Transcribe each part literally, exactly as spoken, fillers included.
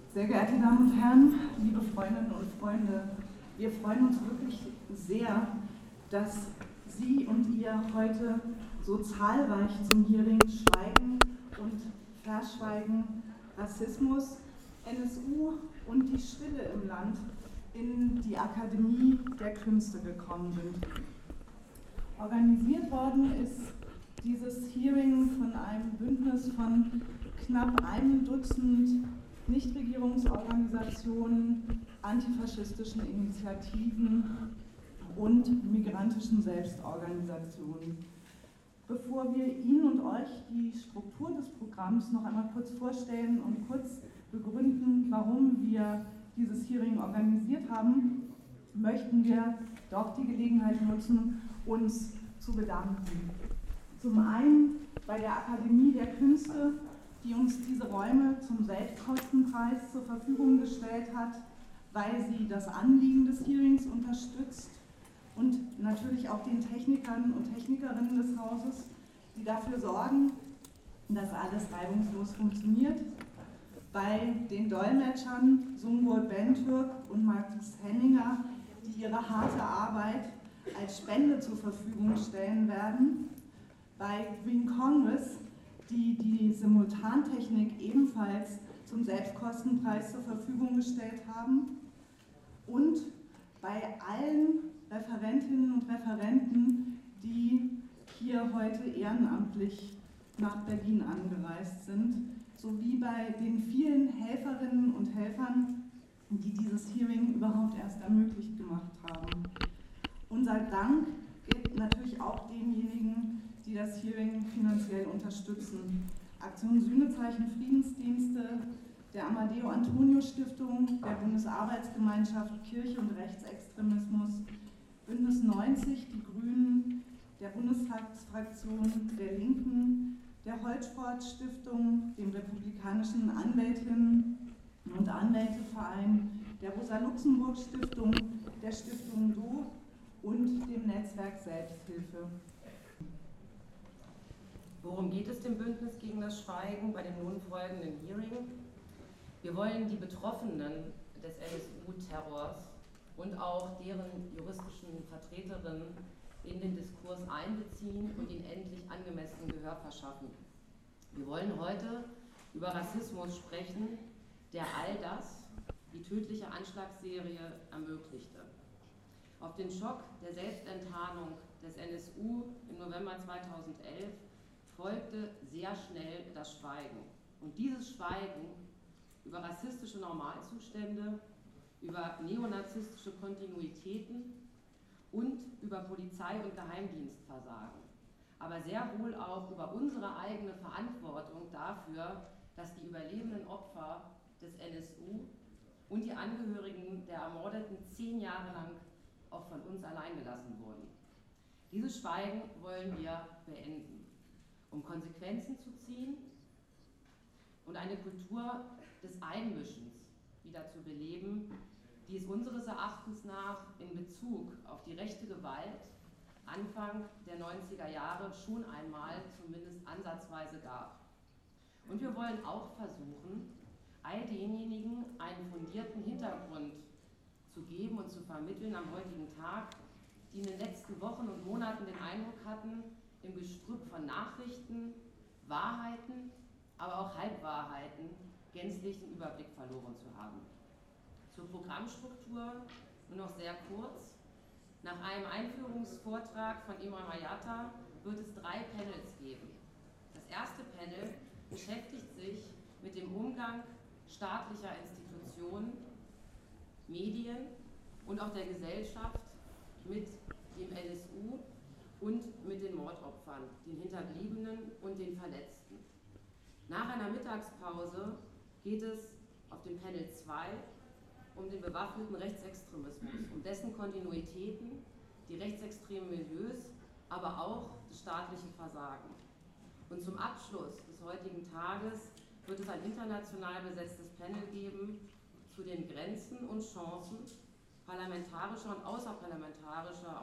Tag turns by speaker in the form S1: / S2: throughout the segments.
S1: Sehr geehrte Damen und Herren, liebe Freundinnen und Freunde, wir freuen uns wirklich sehr, dass Sie und ihr heute so zahlreich zum Hearing Schweigen und Verschweigen, Rassismus, N S U und die Stille im Land in die Akademie der Künste gekommen sind. Organisiert worden ist dieses Hearing von einem Bündnis von knapp einem Dutzend Nichtregierungsorganisationen, antifaschistischen Initiativen und migrantischen Selbstorganisationen. Bevor wir Ihnen und euch die Struktur des Programms noch einmal kurz vorstellen und kurz begründen, warum wir dieses Hearing organisiert haben, möchten wir doch die Gelegenheit nutzen, uns zu bedanken. Zum einen bei der Akademie der Künste, die uns diese Räume zum Selbstkostenpreis zur Verfügung gestellt hat, weil sie das Anliegen des Hearings unterstützt, und natürlich auch den Technikern und Technikerinnen des Hauses, die dafür sorgen, dass alles reibungslos funktioniert. Bei den Dolmetschern Sungur Bentürk und Markus Henninger, die ihre harte Arbeit als Spende zur Verfügung stellen werden. Bei Green Congress, die die Simultantechnik ebenfalls zum Selbstkostenpreis zur Verfügung gestellt haben. Und bei allen Referentinnen und Referenten, die hier heute ehrenamtlich nach Berlin angereist sind, sowie bei den vielen Helferinnen und Helfern, die dieses Hearing überhaupt erst ermöglicht gemacht haben. Unser Dank gilt natürlich auch denjenigen, die das Hearing finanziell unterstützen. Aktion Sühnezeichen Friedensdienste, der Amadeo Antonio Stiftung, der Bundesarbeitsgemeinschaft Kirche und Rechtsextremismus, Bündnis neunzig, die Grünen, der Bundestagsfraktion der Linken, der Holzsport Stiftung, dem Republikanischen Anwältinnen und Anwälteverein, der Rosa-Luxemburg Stiftung, der Stiftung Do und dem Netzwerk Selbsthilfe.
S2: Worum geht es dem Bündnis gegen das Schweigen bei dem nun folgenden Hearing? Wir wollen die Betroffenen des N S U-Terrors und auch deren juristischen Vertreterinnen in den Diskurs einbeziehen und ihnen endlich angemessenen Gehör verschaffen. Wir wollen heute über Rassismus sprechen, der all das, die tödliche Anschlagsserie, ermöglichte. Auf den Schock der Selbstenttarnung des N S U im November zweitausendelf folgte sehr schnell das Schweigen. Und dieses Schweigen über rassistische Normalzustände, über neonazistische Kontinuitäten und über Polizei- und Geheimdienstversagen, aber sehr wohl auch über unsere eigene Verantwortung dafür, dass die überlebenden Opfer des N S U und die Angehörigen der Ermordeten zehn Jahre lang auch von uns allein gelassen wurden. Dieses Schweigen wollen wir beenden, um Konsequenzen zu ziehen und eine Kultur des Einmischens wieder zu beleben, die es unseres Erachtens nach in Bezug auf die rechte Gewalt Anfang der neunziger Jahre schon einmal zumindest ansatzweise gab. Und wir wollen auch versuchen, all denjenigen einen fundierten Hintergrund zu geben und zu vermitteln am heutigen Tag, die in den letzten Wochen und Monaten den Eindruck hatten, im Gestrüpp von Nachrichten, Wahrheiten, aber auch Halbwahrheiten gänzlich den Überblick verloren zu haben. Zur Programmstruktur nur noch sehr kurz. Nach einem Einführungsvortrag von Imran Mayata wird es drei Panels geben. Das erste Panel beschäftigt sich mit dem Umgang staatlicher Institutionen, Medien und auch der Gesellschaft mit dem N S U und mit den Mordopfern, den Hinterbliebenen und den Verletzten. Nach einer Mittagspause geht es auf dem Panel zwei um den bewaffneten Rechtsextremismus, um dessen Kontinuitäten, die rechtsextremen Milieus, aber auch das staatliche Versagen. Und zum Abschluss des heutigen Tages wird es ein international besetztes Panel geben zu den Grenzen und Chancen parlamentarischer und außerparlamentarischer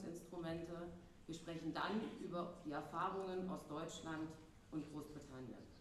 S2: Aufklärungsinstrumente. Wir sprechen dann über die Erfahrungen aus Deutschland und Großbritannien.